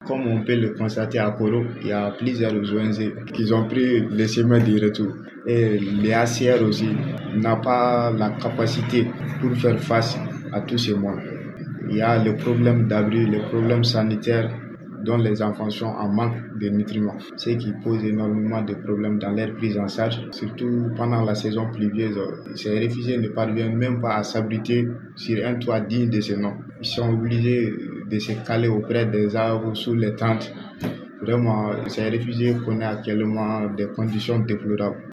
Comme on peut le constater à Koro, il y a plusieurs ONG qui ont pris les chemins de retour. Et les ACR aussi n'ont pas la capacité pour faire face à tous ces mois. Il y a le problème d'abri, le problème sanitaire dont les enfants sont en manque de nutriments, ce qui pose énormément de problèmes dans leur prise en charge, surtout pendant la saison pluvieuse. Ces réfugiés ne parviennent même pas à s'abriter sur un toit digne de ce nom. Ils sont obligés de se caler auprès des arbres ou sous les tentes. Vraiment, ces réfugiés connaissent actuellement des conditions déplorables.